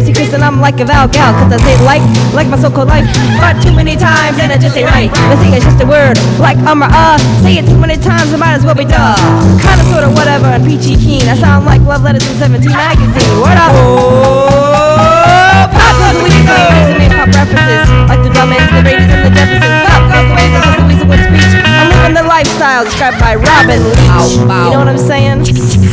Casey Chris and I'm like a Val Gal, cause I say like my so-called life. But too many times and I just say right. The thing is just a word, like say it too many times, it might as well be duh. Kinda sorta whatever and peachy keen. I sound like love letters in 17 magazine. Word up. Oh, pop goes the weekend, pop references like the Dummies, the Raiders, and the Jeffersons. Pop goes the ways of the speech. I'm living the lifestyle described by Robin Leach. You know what I'm saying?